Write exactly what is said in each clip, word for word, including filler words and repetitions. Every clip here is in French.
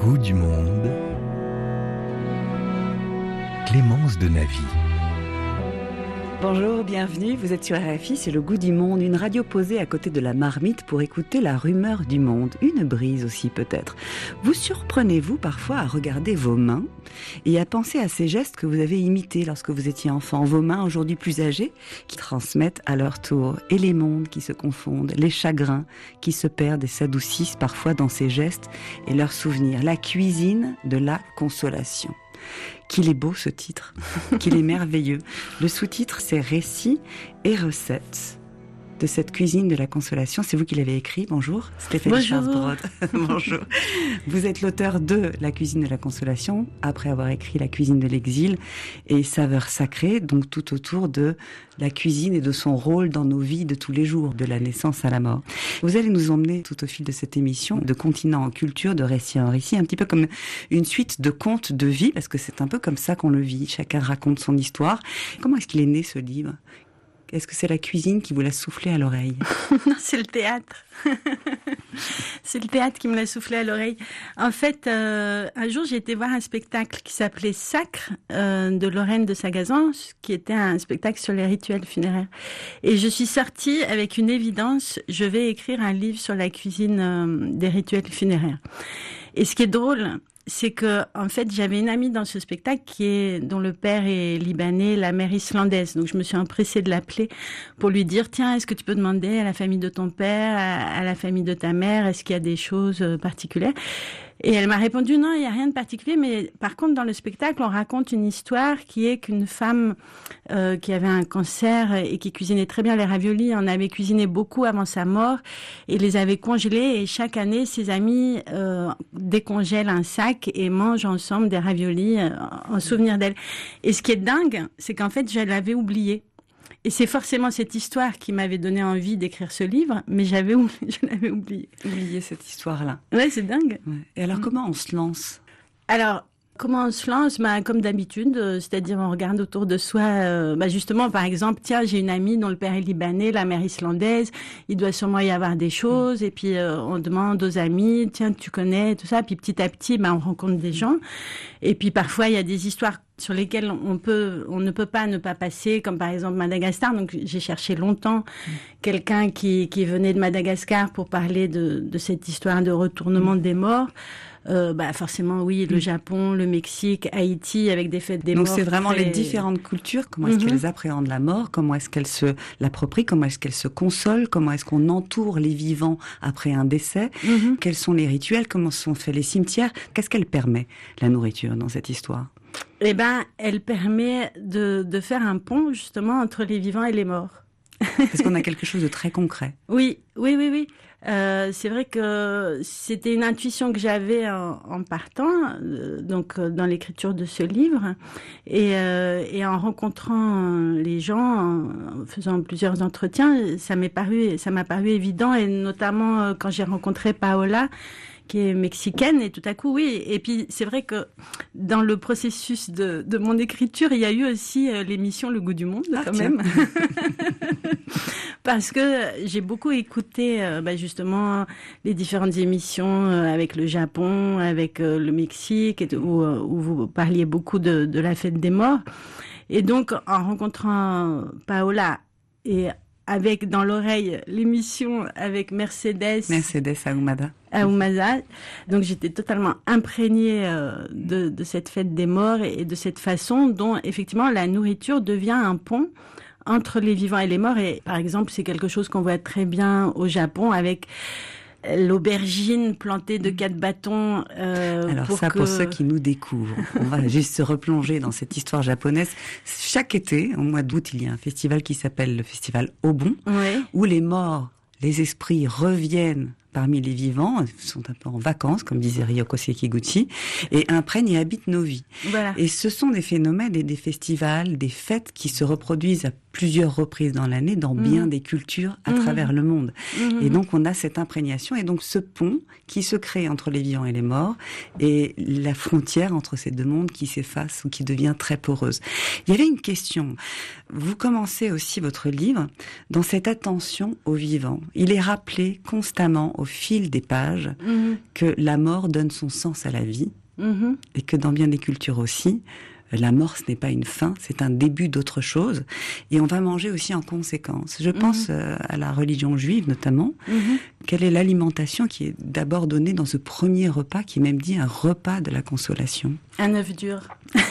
goût du monde, Clémence de Navy. Bonjour, bienvenue, vous êtes sur R F I, c'est le goût du monde, une radio posée à côté de la marmite pour écouter la rumeur du monde, une brise aussi peut-être. Vous surprenez-vous parfois à regarder vos mains et à penser à ces gestes que vous avez imités lorsque vous étiez enfant, vos mains aujourd'hui plus âgées qui transmettent à leur tour, et les mondes qui se confondent, les chagrins qui se perdent et s'adoucissent parfois dans ces gestes et leurs souvenirs, la cuisine de la consolation. Qu'il est beau ce titre, qu'il est merveilleux. Le sous-titre, c'est Récits et recettes de cette cuisine de la consolation. C'est vous qui l'avez écrit. Bonjour, Stéphanie Charles-Brod. Bonjour. Vous êtes l'auteur de La cuisine de la consolation, après avoir écrit La cuisine de l'exil et Saveurs sacrées, donc tout autour de la cuisine et de son rôle dans nos vies de tous les jours, de la naissance à la mort. Vous allez nous emmener tout au fil de cette émission de continent en culture, de récit en récit, un petit peu comme une suite de contes de vie, parce que c'est un peu comme ça qu'on le vit. Chacun raconte son histoire. Comment est-ce qu'il est né ce livre ? Est-ce que c'est la cuisine qui vous l'a soufflé à l'oreille ? Non, c'est le théâtre. C'est le théâtre qui me l'a soufflé à l'oreille. En fait, euh, un jour, j'ai été voir un spectacle qui s'appelait Sacre euh, de Lorraine de Sagazan, qui était un spectacle sur les rituels funéraires. Et je suis sortie avec une évidence, je vais écrire un livre sur la cuisine euh, des rituels funéraires. Et ce qui est drôle, c'est que, en fait, j'avais une amie dans ce spectacle qui est, dont le père est libanais, la mère islandaise. Donc, je me suis empressée de l'appeler pour lui dire, tiens, est-ce que tu peux demander à la famille de ton père, à, à la famille de ta mère, est-ce qu'il y a des choses particulières ? Et elle m'a répondu, non, il n'y a rien de particulier, mais par contre, dans le spectacle, on raconte une histoire qui est qu'une femme euh, qui avait un cancer et qui cuisinait très bien les raviolis, en avait cuisiné beaucoup avant sa mort et les avait congelés, et chaque année, ses amis euh, décongèlent un sac et mangent ensemble des raviolis euh, en souvenir d'elle. Et ce qui est dingue, c'est qu'en fait, je l'avais oublié. Et c'est forcément cette histoire qui m'avait donné envie d'écrire ce livre, mais j'avais oublié, je l'avais oublié. Oublié cette histoire-là. Ouais, c'est dingue. Ouais. Et alors, mmh. comment on se lance ? Alors, comment on se lance ? Bah, comme d'habitude, euh, c'est-à-dire on regarde autour de soi. Euh, bah, justement, par exemple, tiens, j'ai une amie dont le père est libanais, la mère islandaise. Il doit sûrement y avoir des choses. Mmh. Et puis euh, on demande aux amis, tiens, tu connais tout ça. Puis petit à petit, bah, on rencontre des gens. Et puis parfois, il y a des histoires sur lesquelles on peut, on ne peut pas ne pas passer, comme par exemple Madagascar. Donc j'ai cherché longtemps mmh. quelqu'un qui qui venait de Madagascar pour parler de de cette histoire de retournement mmh. des morts. Euh, bah forcément oui, le Japon, le Mexique, Haïti, avec des fêtes des Donc morts. Donc c'est vraiment très... les différentes cultures, comment est-ce mm-hmm. qu'elles appréhendent la mort, comment est-ce qu'elles se l'approprient, comment est-ce qu'elles se consolent, comment est-ce qu'on entoure les vivants après un décès, mm-hmm. quels sont les rituels, comment sont faits les cimetières, qu'est-ce qu'elle permet, la nourriture, dans cette histoire ? Eh ben, elle permet de, de faire un pont justement entre les vivants et les morts. Parce qu'on a quelque chose de très concret. Oui, oui, oui, oui. Euh, c'est vrai que c'était une intuition que j'avais en, en partant, euh, donc euh, dans l'écriture de ce livre, et, euh, et en rencontrant les gens, en faisant plusieurs entretiens, ça m'est paru, ça m'a paru évident, et notamment euh, quand j'ai rencontré Paola, qui est mexicaine, et tout à coup, oui. Et puis, c'est vrai que dans le processus de, de mon écriture, il y a eu aussi euh, l'émission Le Goût du Monde, ah, quand tiens. même. Parce que j'ai beaucoup écouté, euh, bah, justement, les différentes émissions euh, avec le Japon, avec euh, le Mexique, et, où, euh, où vous parliez beaucoup de, de la fête des morts. Et donc, en rencontrant Paola et avec dans l'oreille l'émission avec Mercedes. Mercedes Ahumada. Ahumada. Donc j'étais totalement imprégnée euh, de, de cette fête des morts et, et de cette façon dont effectivement la nourriture devient un pont entre les vivants et les morts. Et par exemple, c'est quelque chose qu'on voit très bien au Japon avec l'aubergine plantée de quatre bâtons. Euh, Alors pour ça, que... pour ceux qui nous découvrent, on va juste se replonger dans cette histoire japonaise. Chaque été, au mois d'août, il y a un festival qui s'appelle le festival Obon, oui. où les morts, les esprits reviennent parmi les vivants, sont un peu en vacances, comme disait Ryoko Sekiguchi, et imprègnent et habitent nos vies. Voilà. Et ce sont des phénomènes et des festivals, des fêtes qui se reproduisent à plusieurs reprises dans l'année, dans mmh. bien des cultures à mmh. travers le monde. Mmh. Et donc on a cette imprégnation, et donc ce pont qui se crée entre les vivants et les morts, et la frontière entre ces deux mondes qui s'efface ou qui devient très poreuse. Il y avait une question. Vous commencez aussi votre livre dans cette attention aux vivants. Il est rappelé constamment au fil des pages Mmh. que la mort donne son sens à la vie, Mmh. et que dans bien des cultures aussi, la mort, ce n'est pas une fin, c'est un début d'autre chose. Et on va manger aussi en conséquence. Je pense mmh. euh, à la religion juive notamment. Mmh. Quelle est l'alimentation qui est d'abord donnée dans ce premier repas, qui est même dit un repas de la consolation? Un œuf dur.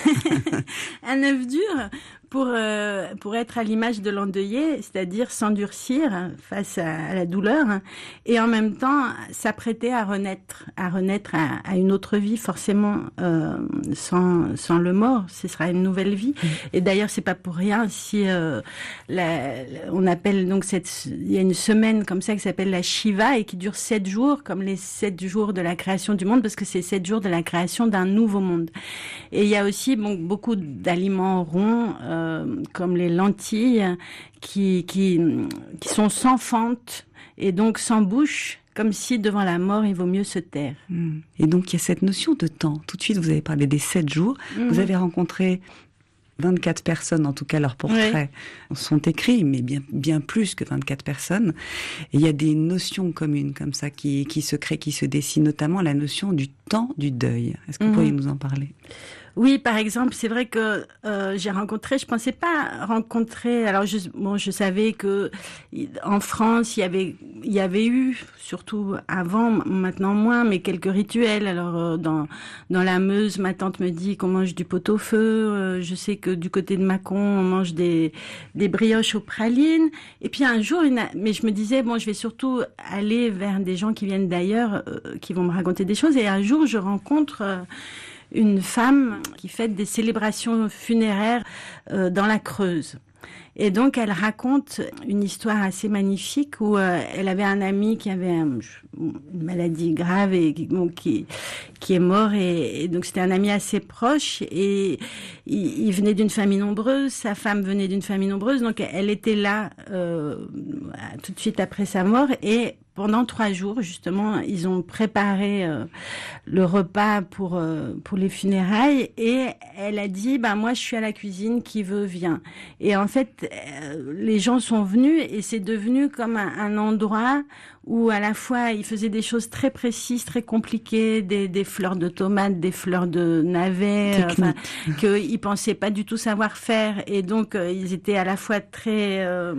Un œuf dur pour, euh, pour être à l'image de l'endeuillé, c'est-à-dire s'endurcir face à, à la douleur, et en même temps s'apprêter à renaître, à renaître à, à une autre vie, forcément euh, sans, sans le mort. Ce sera une nouvelle vie. Mmh. Et d'ailleurs, c'est pas pour rien si euh, la, on appelle donc cette, il y a une semaine comme ça qui s'appelle la Shiva et qui dure sept jours, comme les sept jours de la création du monde, parce que c'est sept jours de la création d'un nouveau monde. Et il y a aussi bon, beaucoup d'aliments ronds, euh, comme les lentilles, qui, qui, qui sont sans fente et donc sans bouche, comme si devant la mort, il vaut mieux se taire. Mmh. Et donc, il y a cette notion de temps. Tout de suite, vous avez parlé des sept jours. Mmh. Vous avez rencontré vingt-quatre personnes, en tout cas, leurs portraits oui. sont écrits, mais bien, bien plus que vingt-quatre personnes. Et il y a des notions communes comme ça qui, qui se créent, qui se dessinent, notamment la notion du temps du deuil. Est-ce que vous mmh. pourriez nous en parler ? Oui, par exemple, c'est vrai que euh, j'ai rencontré, je pensais pas rencontrer. Alors, je, bon, je savais que en France, il y avait, il y avait eu, surtout avant, maintenant moins, mais quelques rituels. Alors, euh, dans dans la Meuse, ma tante me dit qu'on mange du pot-au-feu. Euh, je sais que du côté de Mâcon, on mange des des brioches aux pralines. Et puis un jour, une, mais je me disais bon, je vais surtout aller vers des gens qui viennent d'ailleurs, euh, qui vont me raconter des choses. Et un jour, je rencontre euh, une femme qui fait des célébrations funéraires euh, dans la Creuse. Et donc, elle raconte une histoire assez magnifique où euh, elle avait un ami qui avait un, une maladie grave et bon, qui qui est mort. Et, et donc, c'était un ami assez proche. Et il, il venait d'une famille nombreuse. Sa femme venait d'une famille nombreuse. Donc, elle était là euh, tout de suite après sa mort. Et pendant trois jours, justement, ils ont préparé euh, le repas pour euh, pour les funérailles. Et elle a dit, bah moi, je suis à la cuisine. Qui veut vient. Et en fait, euh, les gens sont venus et c'est devenu comme un, un endroit où à la fois ils faisaient des choses très précises, très compliquées, des, des fleurs de tomates, des fleurs de navets, enfin, qu'ils pensaient pas du tout savoir faire, et donc euh, ils étaient à la fois très euh,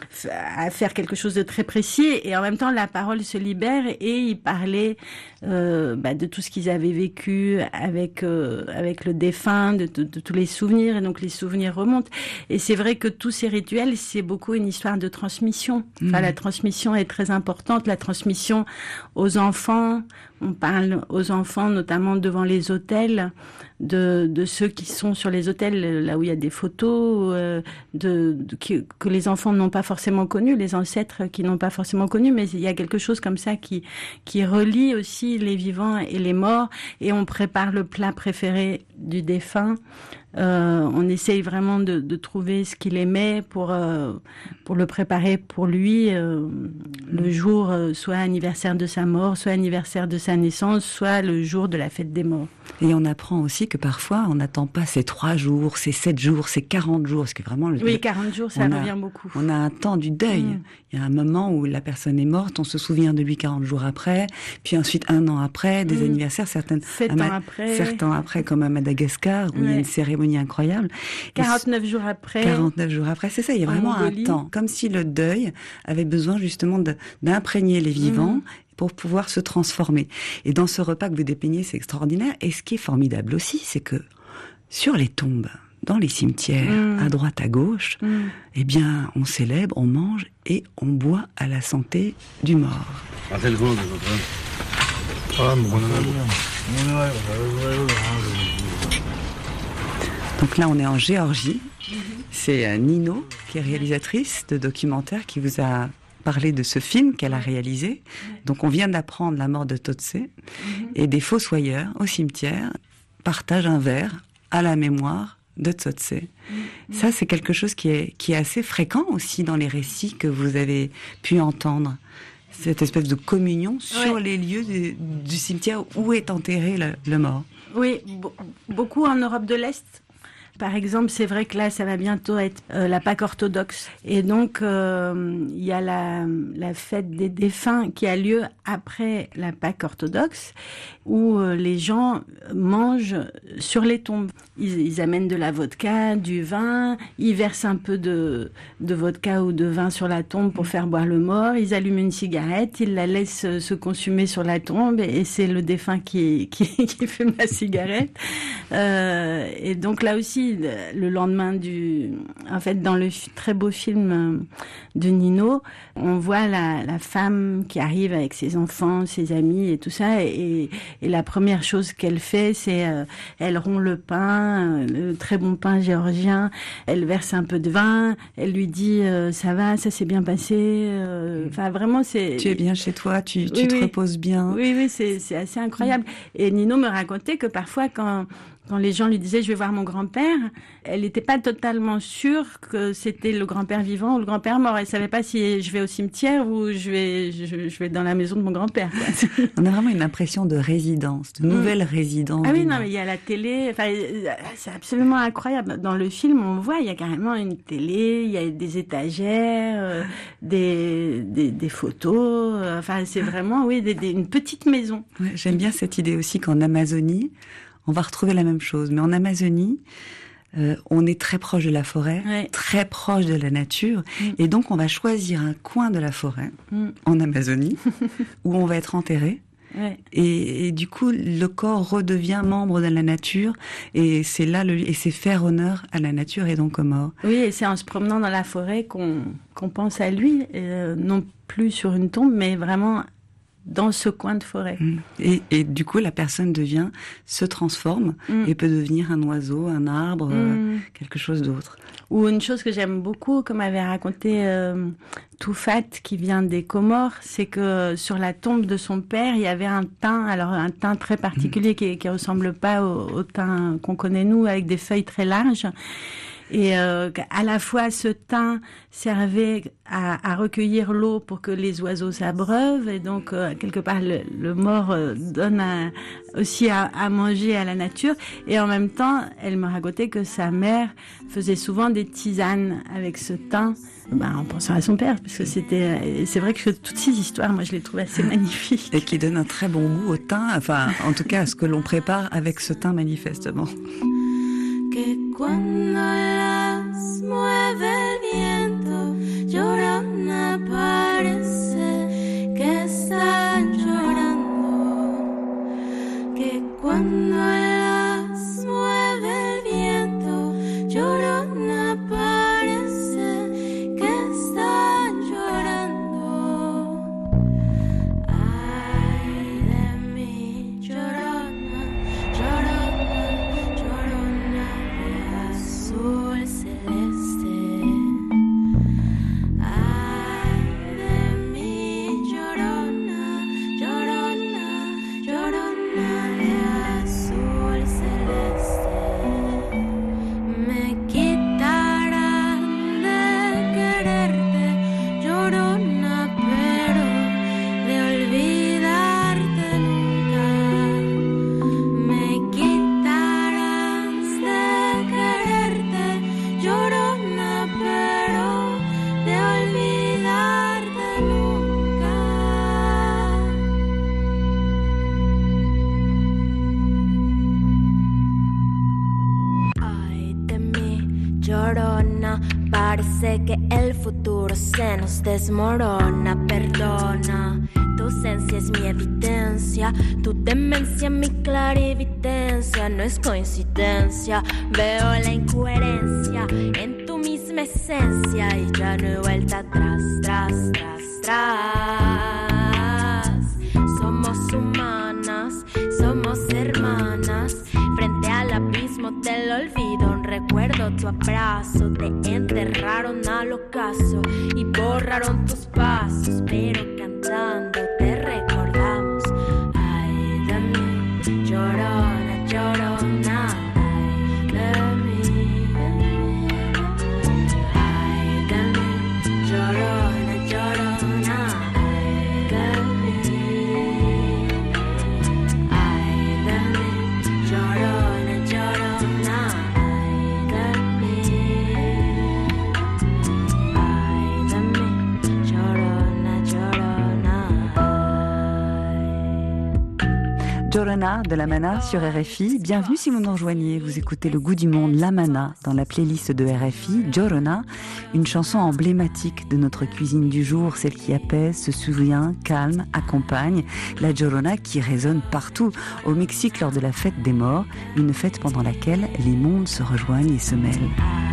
à faire quelque chose de très précis, et en même temps la parole se libère et ils parlaient euh, bah, de tout ce qu'ils avaient vécu avec euh, avec le défunt, de, de, de tous les souvenirs, et donc les souvenirs remontent. Et c'est vrai que tous ces rituels, c'est beaucoup une histoire de transmission. Enfin, mmh. la transmission est très importante. La transmission aux enfants, on parle aux enfants notamment devant les autels, de, de ceux qui sont sur les autels, là où il y a des photos, euh, de, de, que, que les enfants n'ont pas forcément connu, les ancêtres qui n'ont pas forcément connu, mais il y a quelque chose comme ça qui, qui relie aussi les vivants et les morts, et on prépare le plat préféré du défunt. Euh, on essaye vraiment de, de trouver ce qu'il aimait pour euh, pour le préparer pour lui euh, le jour, euh, soit anniversaire de sa mort, soit anniversaire de sa naissance, soit le jour de la fête des morts. Et on apprend aussi que parfois on n'attend pas ces trois jours, ces sept jours, ces quarante jours, parce que vraiment le, oui, quarante jours, ça revient a, beaucoup. On a un temps du deuil. Mmh. Il y a un moment où la personne est morte, on se souvient de lui quarante jours après, puis ensuite un an après, des mmh. anniversaires, certaines sept ans Ma- après, sept ans après, comme à Madagascar où ouais. il y a une cérémonie incroyable. quarante-neuf jours après. quarante-neuf jours après, c'est ça. Il y a vraiment un temps, comme si le deuil avait besoin justement de, d'imprégner les vivants. Mmh. pour pouvoir se transformer. Et dans ce repas que vous dépeignez, c'est extraordinaire. Et ce qui est formidable aussi, c'est que sur les tombes, dans les cimetières, mmh. à droite, à gauche, mmh. eh bien, on célèbre, on mange et on boit à la santé du mort. Donc là, on est en Géorgie. C'est Nino, qui est réalisatrice de documentaire, qui vous a parlé de ce film qu'elle a réalisé. Donc on vient d'apprendre la mort de Totse, et des fossoyeurs au cimetière partagent un verre à la mémoire de Totse. Ça, c'est quelque chose qui est, qui est assez fréquent aussi dans les récits que vous avez pu entendre. Cette espèce de communion sur ouais. les lieux du, du cimetière où est enterré le, le mort. Oui, bo- beaucoup en Europe de l'Est. Par exemple, c'est vrai que là, ça va bientôt être euh, la Pâque orthodoxe. Et donc, euh, il y a la, la fête des défunts qui a lieu après la Pâque orthodoxe, où euh, les gens mangent sur les tombes. Ils, ils amènent de la vodka, du vin, ils versent un peu de, de vodka ou de vin sur la tombe pour faire boire le mort, ils allument une cigarette, ils la laissent se consumer sur la tombe, et c'est le défunt qui, qui, qui fume la cigarette. Euh, et donc là aussi, le lendemain du, en fait, dans le très beau film de Nino, on voit la, la femme qui arrive avec ses enfants, ses amis et tout ça, et, et la première chose qu'elle fait, c'est euh, elle rompt le pain, le très bon pain géorgien, elle verse un peu de vin, elle lui dit euh, ça va, ça s'est bien passé, euh, enfin vraiment c'est. Tu es bien chez toi, tu, tu oui, te oui. reposes bien. Oui, oui, c'est, c'est assez incroyable. Et Nino me racontait que parfois quand Quand les gens lui disaient « je vais voir mon grand-père », elle n'était pas totalement sûre que c'était le grand-père vivant ou le grand-père mort. Elle ne savait pas si je vais au cimetière ou je vais, je, je vais dans la maison de mon grand-père. On a vraiment une impression de résidence, de nouvelle mmh. résidence. Ah oui, non, mais il y a la télé, enfin, c'est absolument incroyable. Dans le film, on voit, il y a carrément une télé, il y a des étagères, euh, des, des, des photos, euh, enfin, c'est vraiment, oui, des, des, une petite maison. Ouais, j'aime bien cette idée aussi qu'en Amazonie, on va retrouver la même chose. Mais en Amazonie, euh, on est très proche de la forêt, ouais. très proche de la nature. Mm. Et donc, on va choisir un coin de la forêt, mm. en Amazonie, où on va être enterré. Ouais. Et, et du coup, le corps redevient membre de la nature. Et c'est là, le, et c'est faire honneur à la nature et donc aux morts. Oui, et c'est en se promenant dans la forêt qu'on, qu'on pense à lui. Euh, non plus sur une tombe, mais vraiment dans ce coin de forêt. Et, et du coup, la personne devient, se transforme mm. et peut devenir un oiseau, un arbre, mm. euh, quelque chose d'autre. Ou une chose que j'aime beaucoup, comme avait raconté euh, Toufat, qui vient des Comores, c'est que sur la tombe de son père, il y avait un thym, alors un thym très particulier mm. qui, qui ressemble pas au, au thym qu'on connaît nous, avec des feuilles très larges. Et euh, à la fois ce thym servait à, à recueillir l'eau pour que les oiseaux s'abreuvent, et donc euh, quelque part le, le mort euh, donne à, aussi à, à manger à la nature. Et en même temps, elle me racontait que sa mère faisait souvent des tisanes avec ce thym, ben, en pensant à son père, parce que c'était, c'est vrai que toutes ces histoires, moi je les trouve assez magnifiques. Et qui donnent un très bon goût au thym, enfin en tout cas à ce que l'on prépare avec ce thym manifestement. Que cuando las mueve el viento, llorona parece que están llorando. Que cuando las mueve el viento, llorona parece que están llorando. Ay de mí, llorona, llorona, llorona. Azul celeste, ay de mí, llorona, llorona, llorona de azul celeste. Me quitarán de quererte, llorona, pero de olvidarte nunca. Me quitarán de quererte, llorona, pero de olvidarte nunca. Ay de mí, llorona, parece que el futuro se nos desmorona. Perdona, tu ausencia es mi evidencia, tu demencia mi clarividencia. No es coincidencia, veo la incoherencia en tu misma esencia y ya no hay vuelta atrás, tras, tras, tras. Somos humanas, somos hermanas, frente al abismo del olvido. Un recuerdo, tu abrazo, te enterraron al ocaso y borraron tus pasos, pero cantando te recordamos. Ay de mí, llorona, llorona, ay de mí, ay de mí, llorona, llorona, ay de mí, ay de mí, llorona, llorona, ay de Jorona de La Mana sur R F I. Bienvenue si vous nous rejoignez. Vous écoutez Le Goût du Monde, La Mana, dans la playlist de R F I. Jorona, une chanson emblématique de notre cuisine du jour, celle qui apaise, se souvient, calme, accompagne. La Jorona qui résonne partout. Au Mexique, lors de la fête des morts, une fête pendant laquelle les mondes se rejoignent et se mêlent.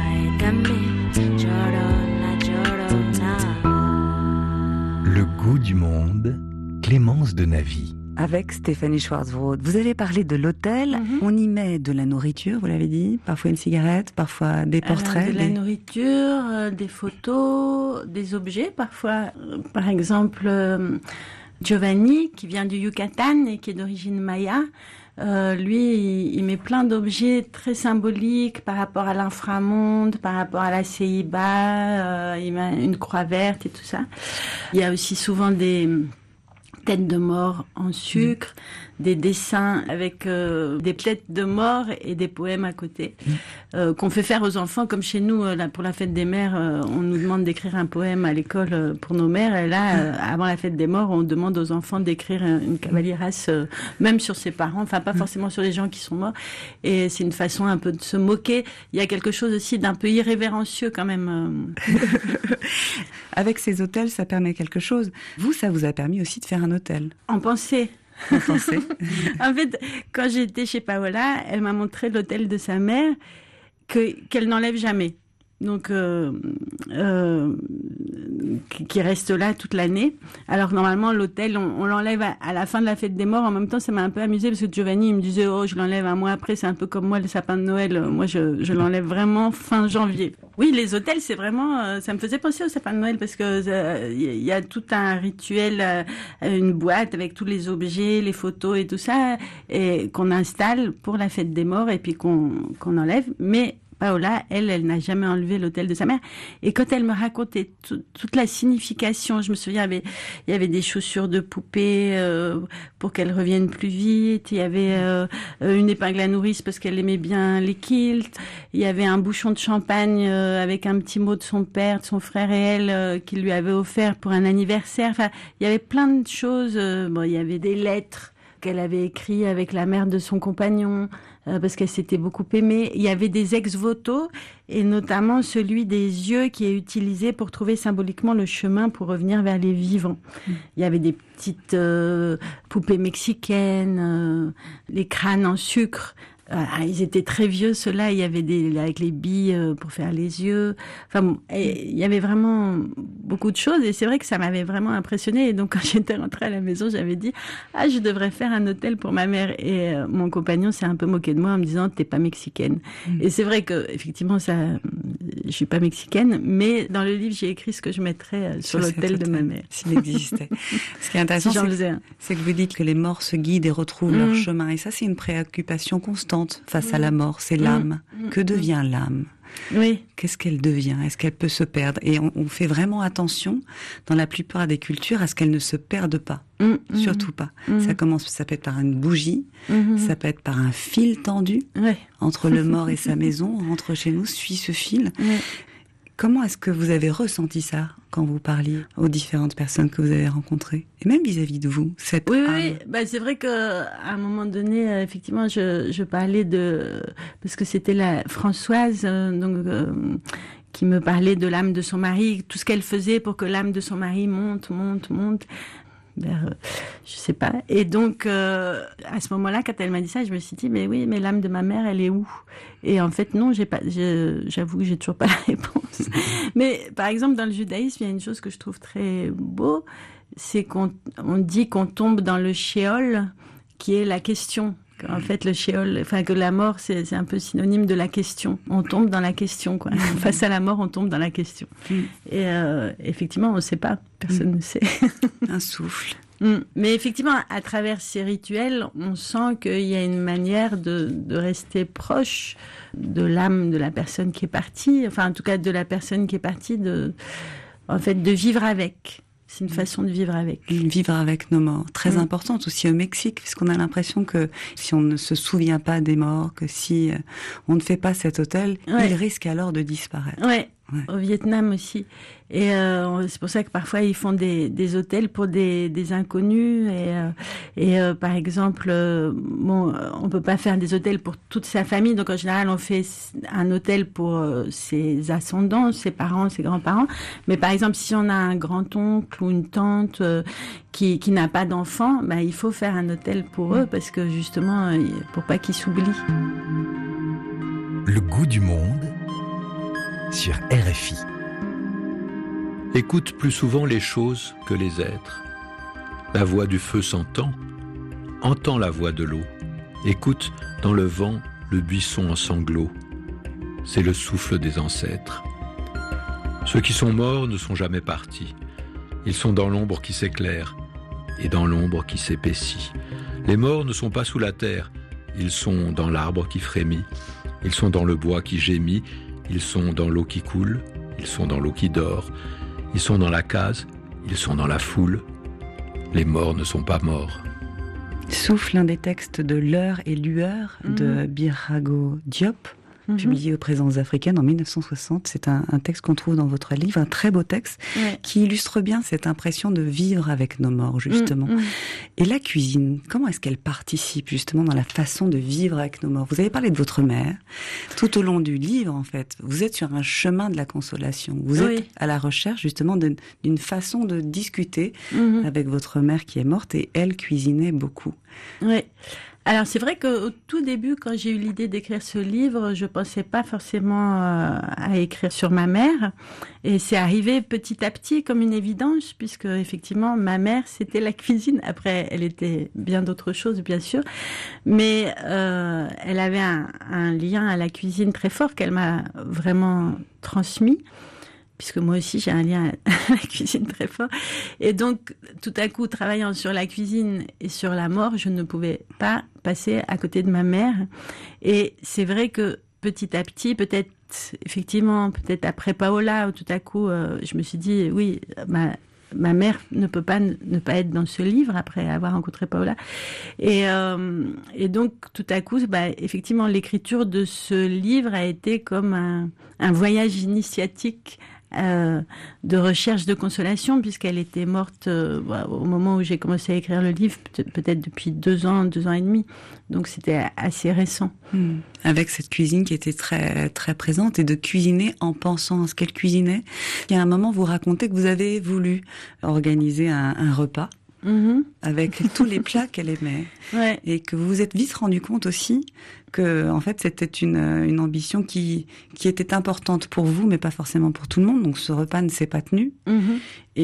Le Goût du Monde, Clémence de Navy. Avec Stéphanie Schwarzbrod. Vous avez parlé de l'hôtel. Mm-hmm. On y met de la nourriture, vous l'avez dit. Parfois une cigarette, parfois des portraits. Alors, de des... la nourriture, euh, des photos, des objets. Parfois, euh, par exemple, euh, Giovanni, qui vient du Yucatan et qui est d'origine maya. Euh, lui, il, il met plein d'objets très symboliques par rapport à l'inframonde, par rapport à la Ceiba. Euh, il met une croix verte et tout ça. Il y a aussi souvent des têtes de mort en sucre, mmh. des dessins avec euh, des têtes de mort et des poèmes à côté, mmh. euh, qu'on fait faire aux enfants, comme chez nous, euh, là, pour la fête des mères, euh, on nous demande d'écrire un poème à l'école euh, pour nos mères, et là, euh, avant la fête des morts, on demande aux enfants d'écrire une cavalierasse, euh, même sur ses parents, enfin pas mmh. forcément sur les gens qui sont morts, et c'est une façon un peu de se moquer. Il y a quelque chose aussi d'un peu irrévérencieux quand même. Euh. Avec ces hôtels, ça permet quelque chose. Vous, ça vous a permis aussi de faire un hôtel. En pensée. En pensée. En fait, quand j'étais chez Paola, elle m'a montré l'hôtel de sa mère que, qu'elle n'enlève jamais. Donc, euh, euh, qui reste là toute l'année. Alors, normalement, l'hôtel, on, on l'enlève à, à la fin de la fête des morts. En même temps, ça m'a un peu amusé parce que Giovanni, il me disait, oh, je l'enlève un mois après. C'est un peu comme moi, le sapin de Noël. Moi, je, je l'enlève vraiment fin janvier. Oui, les hôtels, c'est vraiment, euh, ça me faisait penser au sapin de Noël parce que il euh, y, y a tout un rituel, euh, une boîte avec tous les objets, les photos et tout ça, et qu'on installe pour la fête des morts et puis qu'on, qu'on enlève. Mais Paola, elle, elle n'a jamais enlevé l'hôtel de sa mère. Et quand elle me racontait tout, toute la signification, je me souviens, il y avait, il y avait des chaussures de poupée euh, pour qu'elles reviennent plus vite. Il y avait euh, une épingle à nourrice parce qu'elle aimait bien les quilts. Il y avait un bouchon de champagne euh, avec un petit mot de son père, de son frère et elle, euh, qui lui avait offert pour un anniversaire. Enfin, il y avait plein de choses. Euh, bon, il y avait des lettres qu'elle avait écrites avec la mère de son compagnon. Euh, parce qu'elle s'était beaucoup aimée. Il y avait des ex-voto, et notamment celui des yeux qui est utilisé pour trouver symboliquement le chemin pour revenir vers les vivants. Mmh. Il y avait des petites euh, poupées mexicaines, euh, les crânes en sucre. Ah, ils étaient très vieux, ceux-là. Il y avait des avec les billes pour faire les yeux. Enfin, bon, et il y avait vraiment beaucoup de choses. Et c'est vrai que ça m'avait vraiment impressionnée. Et donc, quand j'étais rentrée à la maison, j'avais dit ah, je devrais faire un hôtel pour ma mère. Et euh, mon compagnon s'est un peu moqué de moi en me disant t'es pas mexicaine. Mmh. Et c'est vrai que effectivement, ça, je suis pas mexicaine. Mais dans le livre, j'ai écrit ce que je mettrais sur, sur l'hôtel de ma mère, s'il existait. Ce qui est intéressant, si c'est, que, c'est que vous dites que les morts se guident et retrouvent mmh. leur chemin. Et ça, c'est une préoccupation constante face mmh. à la mort, c'est l'âme. Mmh. Que devient l'âme ? Oui. Qu'est-ce qu'elle devient ? Est-ce qu'elle peut se perdre ? Et on, on fait vraiment attention, dans la plupart des cultures, à ce qu'elle ne se perde pas. Mmh. Surtout pas. Mmh. Ça commence, ça peut être par une bougie, mmh. ça peut être par un fil tendu, ouais. entre le mort et sa maison. On rentre chez nous, suit ce fil. Ouais. Comment est-ce que vous avez ressenti ça quand vous parliez aux différentes personnes que vous avez rencontrées, et même vis-à-vis de vous, cette oui, âme. Oui, bah, c'est vrai qu'à un moment donné, effectivement, je, je parlais de... Parce que c'était la Françoise, euh, donc... Euh, qui me parlait de l'âme de son mari, tout ce qu'elle faisait pour que l'âme de son mari monte, monte, monte... vers, euh, je sais pas. Et donc, euh, à ce moment-là, quand elle m'a dit ça, je me suis dit, mais oui, mais l'âme de ma mère, elle est où ? Et en fait, non, j'ai pas, je, j'avoue que j'ai toujours pas la réponse. Mais, par exemple, dans le judaïsme, il y a une chose que je trouve très beau, c'est qu'on on dit qu'on tombe dans le shéol, qui est la question. En fait, le shéol, enfin, que la mort, c'est, c'est un peu synonyme de la question. On tombe dans la question, quoi. Face à la mort, on tombe dans la question. Mm. Et euh, effectivement, on ne sait pas. Personne mm. ne sait. Un souffle. Mm. Mais effectivement, à travers ces rituels, on sent qu'il y a une manière de, de rester proche de l'âme de la personne qui est partie. Enfin, en tout cas, de la personne qui est partie, de, en fait, de vivre avec. C'est une façon de vivre avec. Vivre avec nos morts. Très mmh. importante aussi au Mexique, puisqu'on a l'impression que si on ne se souvient pas des morts, que si on ne fait pas cet hôtel, ouais. il risque alors de disparaître. Ouais. Ouais. Au Vietnam aussi. Et euh, c'est pour ça que parfois ils font des, des hôtels pour des, des inconnus. Et, euh, et euh, par exemple, euh, bon, on peut pas faire des hôtels pour toute sa famille. Donc en général, on fait un hôtel pour euh, ses ascendants, ses parents, ses grands-parents. Mais par exemple, si on a un grand-oncle ou une tante euh, qui, qui n'a pas d'enfants, bah, il faut faire un hôtel pour eux parce que justement, euh, pour pas qu'ils s'oublient. Le goût du monde sur R F I. Écoute plus souvent les choses que les êtres. La voix du feu s'entend, entends la voix de l'eau. Écoute dans le vent le buisson en sanglots. C'est le souffle des ancêtres. Ceux qui sont morts ne sont jamais partis. Ils sont dans l'ombre qui s'éclaire et dans l'ombre qui s'épaissit. Les morts ne sont pas sous la terre, ils sont dans l'arbre qui frémit. Ils sont dans le bois qui gémit, ils sont dans l'eau qui coule, ils sont dans l'eau qui dort, ils sont dans la case, ils sont dans la foule. Les morts ne sont pas morts. Souffle, un des textes de L'heure et lueur mmh. de Birago Diop, mmh. publié aux Présences africaines en mille neuf cent soixante. C'est un, un texte qu'on trouve dans votre livre, un très beau texte, ouais. qui illustre bien cette impression de vivre avec nos morts, justement. Mmh. Et la cuisine, comment est-ce qu'elle participe, justement, dans la façon de vivre avec nos morts? Vous avez parlé de votre mère. Tout au long du livre, en fait, vous êtes sur un chemin de la consolation. Vous oui. êtes à la recherche, justement, de, d'une façon de discuter mmh. avec votre mère qui est morte, et elle cuisinait beaucoup. Oui. Alors c'est vrai qu'au tout début, quand j'ai eu l'idée d'écrire ce livre, je pensais pas forcément euh, à écrire sur ma mère, et c'est arrivé petit à petit comme une évidence, puisque effectivement ma mère c'était la cuisine. Après, elle était bien d'autres choses bien sûr, mais euh, elle avait un, un lien à la cuisine très fort qu'elle m'a vraiment transmis. Puisque moi aussi j'ai un lien à la cuisine très fort. Et donc, tout à coup, travaillant sur la cuisine et sur la mort, je ne pouvais pas passer à côté de ma mère. Et c'est vrai que petit à petit, peut-être, effectivement, peut-être après Paola, où tout à coup, euh, je me suis dit, oui, ma, ma mère ne peut pas ne pas être dans ce livre après avoir rencontré Paola. Et, euh, et donc, tout à coup, bah, effectivement, l'écriture de ce livre a été comme un, un voyage initiatique Euh, de recherche de consolation, puisqu'elle était morte euh, au moment où j'ai commencé à écrire le livre, peut-être depuis deux ans, deux ans et demi. Donc c'était assez récent. Mmh. Avec cette cuisine qui était très très présente, et de cuisiner en pensant à ce qu'elle cuisinait. Il y a un moment, vous racontez que vous avez voulu organiser un, un repas. Mmh. Avec tous les plats qu'elle aimait, ouais. et que vous vous êtes vite rendu compte aussi que, en fait, c'était une une ambition qui qui était importante pour vous, mais pas forcément pour tout le monde. Donc, ce repas ne s'est pas tenu. Mmh.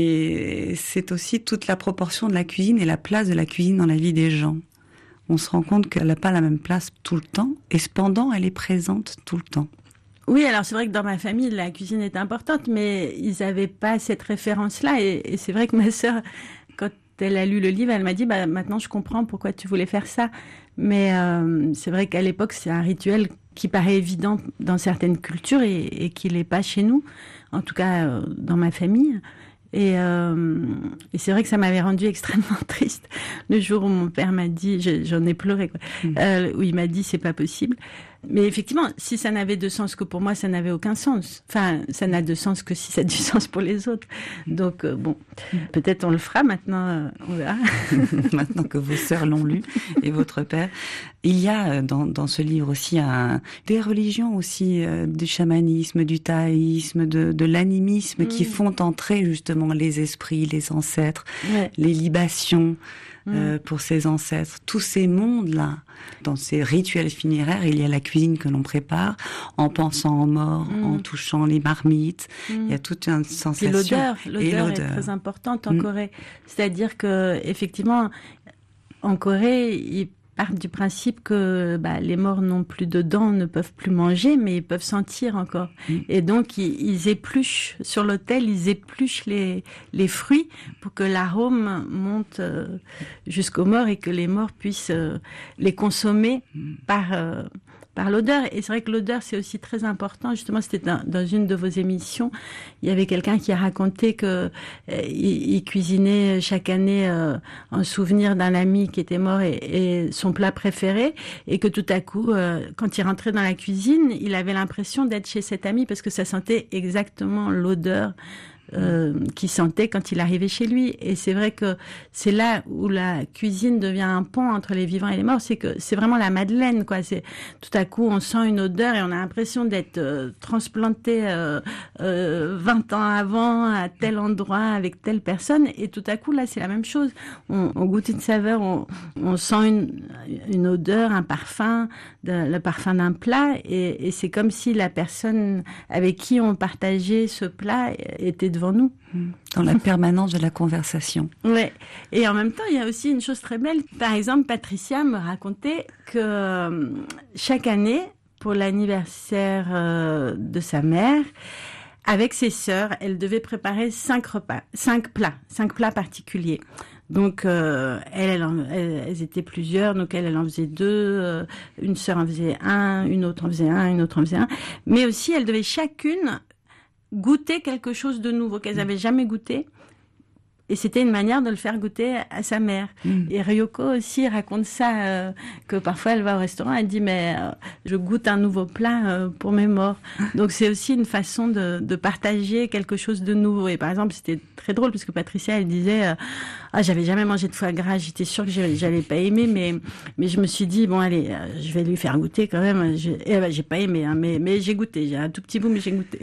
Et c'est aussi toute la proportion de la cuisine et la place de la cuisine dans la vie des gens. On se rend compte qu'elle n'a pas la même place tout le temps, et cependant, elle est présente tout le temps. Oui, alors c'est vrai que dans ma famille, la cuisine est importante, mais ils n'avaient pas cette référence-là. Et, et c'est vrai que ma sœur, quand elle a lu le livre, elle m'a dit bah, « Maintenant, je comprends pourquoi tu voulais faire ça. » Mais euh, c'est vrai qu'à l'époque, c'est un rituel qui paraît évident dans certaines cultures et, et qui l'est pas chez nous, en tout cas euh, dans ma famille. Et, euh, et c'est vrai que ça m'avait rendu extrêmement triste le jour où mon père m'a dit, je, j'en ai pleuré, quoi, mmh. euh, où il m'a dit « C'est pas possible ». Mais effectivement, si ça n'avait de sens que pour moi, ça n'avait aucun sens. Enfin, ça n'a de sens que si ça a du sens pour les autres. Donc, euh, bon, peut-être on le fera maintenant, euh, on verra. Maintenant que vos sœurs l'ont lu, et votre père. Il y a dans, dans ce livre aussi un, des religions aussi, euh, du chamanisme, du taoïsme, de, de l'animisme, mmh. qui font entrer justement les esprits, les ancêtres, ouais. les libations. Euh, pour ses ancêtres, tous ces mondes-là, dans ces rituels funéraires, il y a la cuisine que l'on prépare en pensant aux morts, mmh. en touchant les marmites. Mmh. Il y a toute une sensation. Et l'odeur, l'odeur, et l'odeur est très importante en mmh. Corée. C'est-à-dire que effectivement, en Corée, ils partent du principe que bah, les morts n'ont plus de dents, ne peuvent plus manger, mais ils peuvent sentir encore. Mmh. Et donc, ils, ils épluchent sur l'autel, ils épluchent les, les fruits pour que l'arôme monte euh, jusqu'aux morts et que les morts puissent euh, les consommer mmh. par, euh, par l'odeur. Et c'est vrai que l'odeur, c'est aussi très important. Justement, c'était dans, dans une de vos émissions, il y avait quelqu'un qui a raconté que euh, il, il cuisinait chaque année euh, en souvenir d'un ami qui était mort et, et son plat préféré, et que tout à coup, euh, quand il rentrait dans la cuisine, il avait l'impression d'être chez cet ami parce que ça sentait exactement l'odeur Euh, qui sentait quand il arrivait chez lui. Et c'est vrai que c'est là où la cuisine devient un pont entre les vivants et les morts. C'est que c'est vraiment la Madeleine, quoi. C'est tout à coup on sent une odeur et on a l'impression d'être euh, transplanté euh, euh, vingt ans avant à tel endroit avec telle personne. Et tout à coup là c'est la même chose. On, on goûte une saveur, on, on sent une, une odeur, un parfum, de, le parfum d'un plat. Et, et c'est comme si la personne avec qui on partageait ce plat était devant nous. Dans la permanence de la conversation. Ouais. Et en même temps, il y a aussi une chose très belle. Par exemple, Patricia me racontait que euh, chaque année, pour l'anniversaire euh, de sa mère, avec ses sœurs, elle devait préparer cinq repas, cinq plats, cinq plats particuliers. Donc, euh, elle, elle, en, elle, elles étaient plusieurs. Donc, elle, elle en faisait deux. Euh, une sœur en faisait un, une autre en faisait un, une autre en faisait un. Mais aussi, elles devaient chacune goûter quelque chose de nouveau qu'elles n'avaient jamais goûté. Et c'était une manière de le faire goûter à sa mère. Mm. Et Ryoko aussi raconte ça, euh, que parfois elle va au restaurant, elle dit mais euh, je goûte un nouveau plat euh, pour mes morts. Donc c'est aussi une façon de, de partager quelque chose de nouveau. Et par exemple, c'était très drôle parce que Patricia, elle disait euh, ah j'avais jamais mangé de foie gras, j'étais sûre que j'allais, j'allais pas aimer, mais mais je me suis dit bon allez, euh, je vais lui faire goûter quand même. Je, et ben, j'ai pas aimé, hein, mais mais j'ai goûté, j'ai un tout petit bout, mais j'ai goûté.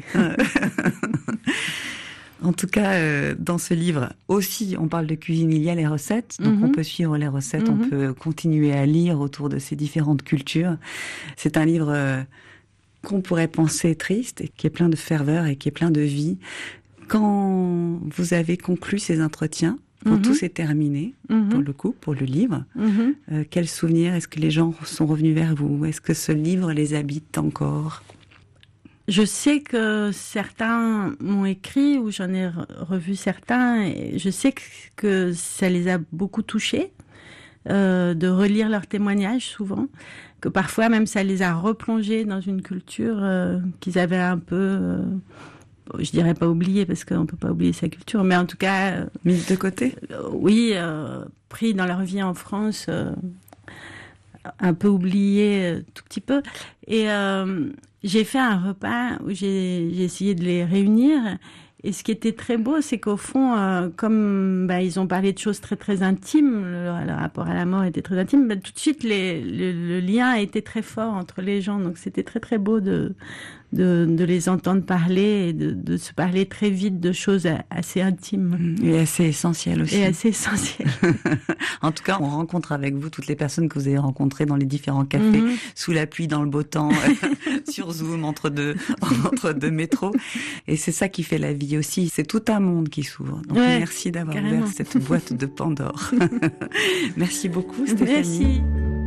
En tout cas, euh, dans ce livre aussi, on parle de cuisine, il y a les recettes. Donc, mm-hmm. on peut suivre les recettes, mm-hmm. on peut continuer à lire autour de ces différentes cultures. C'est un livre euh, qu'on pourrait penser triste et qui est plein de ferveur et qui est plein de vie. Quand vous avez conclu ces entretiens, quand mm-hmm. tout s'est terminé, mm-hmm. pour le coup, pour le livre, mm-hmm. euh, quels souvenirs? Est-ce que les gens sont revenus vers vous? Est-ce que ce livre les habite encore? Je sais que certains m'ont écrit, ou j'en ai revu certains, et je sais que, que ça les a beaucoup touchés, euh, de relire leurs témoignages souvent, que parfois même ça les a replongés dans une culture euh, qu'ils avaient un peu, euh, je dirais pas oubliée, parce qu'on peut pas oublier sa culture, mais en tout cas... Euh, mise de côté euh, Oui, euh, pris dans leur vie en France... Euh, un peu oublié, euh, tout petit peu. Et euh, j'ai fait un repas où j'ai, j'ai essayé de les réunir. Et ce qui était très beau, c'est qu'au fond, euh, comme bah, ils ont parlé de choses très très intimes, le, le rapport à la mort était très intime, bah, tout de suite les, le, le lien a été très fort entre les gens. Donc c'était très très beau de, de, de les entendre parler et de, de se parler très vite de choses assez intimes. Et assez essentielles aussi. Et assez essentielles. En tout cas, on rencontre avec vous toutes les personnes que vous avez rencontrées dans les différents cafés, mm-hmm. sous la pluie, dans le beau temps, sur Zoom, entre deux, entre deux métros. Et c'est ça qui fait la vie aussi. C'est tout un monde qui s'ouvre. Donc ouais, merci d'avoir carrément. Ouvert cette boîte de Pandore. Merci beaucoup, Stéphanie. Merci.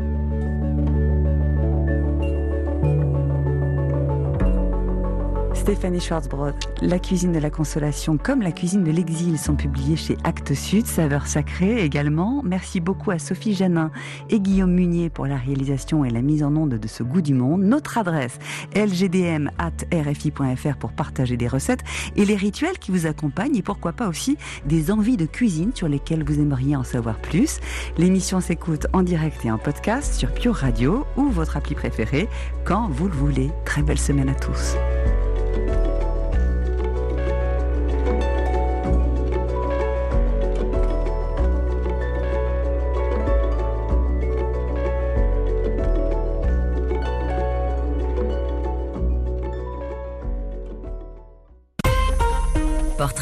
Stéphanie Schwarzbrod, La cuisine de la consolation comme La cuisine de l'exil sont publiés chez Actes Sud, Saveurs sacrées également. Merci beaucoup à Sophie Janin et Guillaume Munier pour la réalisation et la mise en onde de ce goût du monde. Notre adresse l g d m arobase r f i point f r pour partager des recettes et les rituels qui vous accompagnent et pourquoi pas aussi des envies de cuisine sur lesquelles vous aimeriez en savoir plus. L'émission s'écoute en direct et en podcast sur Pure Radio ou votre appli préférée quand vous le voulez. Très belle semaine à tous.